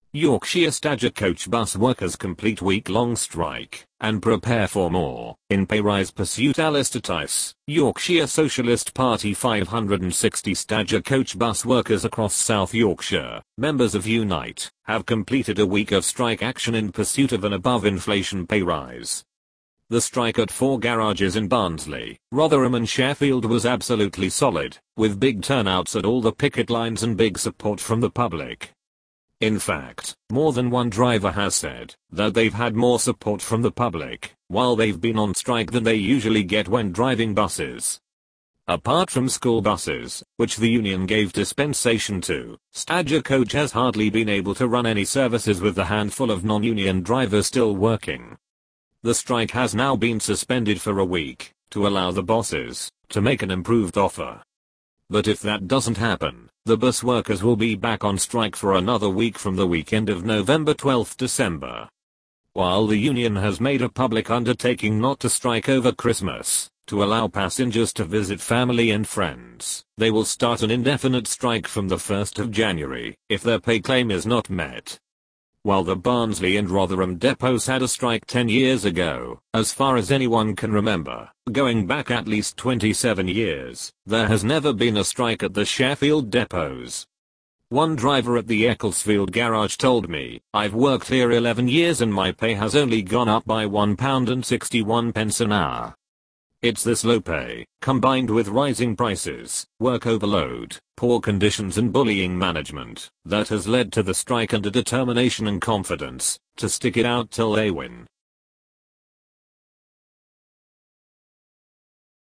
Yorkshire Stagecoach bus workers complete week-long strike and prepare for more in pay rise pursuit. Alistair Tice, Yorkshire Socialist Party. 560 Stagecoach bus workers across South Yorkshire, members of Unite, have completed a week of strike action in pursuit of an above-inflation pay rise. The strike at 4 garages in Barnsley, Rotherham and Sheffield was absolutely solid, with big turnouts at all the picket lines and big support from the public. In fact, more than one driver has said that they've had more support from the public while they've been on strike than they usually get when driving buses. Apart from school buses, which the union gave dispensation to, Stagecoach has hardly been able to run any services with the handful of non-union drivers still working. The strike has now been suspended for a week to allow the bosses to make an improved offer. But if that doesn't happen, the bus workers will be back on strike for another week from the weekend of November 12th December. While the union has made a public undertaking not to strike over Christmas, to allow passengers to visit family and friends, they will start an indefinite strike from the 1st of January if their pay claim is not met. While the Barnsley and Rotherham depots had a strike 10 years ago, as far as anyone can remember, going back at least 27 years, there has never been a strike at the Sheffield depots. One driver at the Ecclesfield garage told me, "I've worked here 11 years and my pay has only gone up by £1.61 an hour." It's this low pay, combined with rising prices, work overload, poor conditions and bullying management, that has led to the strike and a determination and confidence to stick it out till they win.